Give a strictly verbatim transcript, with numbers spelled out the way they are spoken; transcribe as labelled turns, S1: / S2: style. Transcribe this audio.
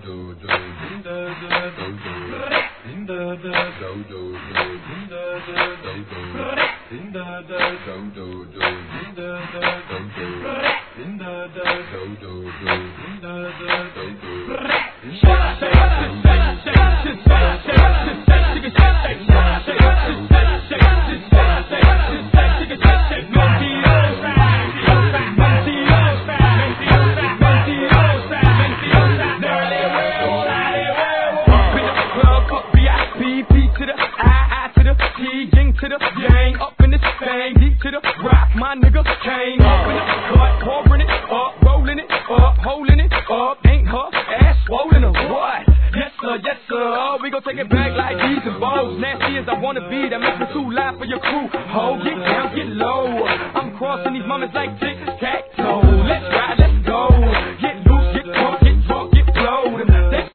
S1: To the gang, up in this thing, deep to the rock, my nigga came up in the cut, pouring it up, rolling it up, holding it up, ain't her ass swollen or what? Yes sir, yes sir, oh, we gon' take it back like these and balls, nasty as I wanna be, that makes me too loud for your crew, ho, get down, get low, I'm crossing these moments like tic-tac-toe, let's go.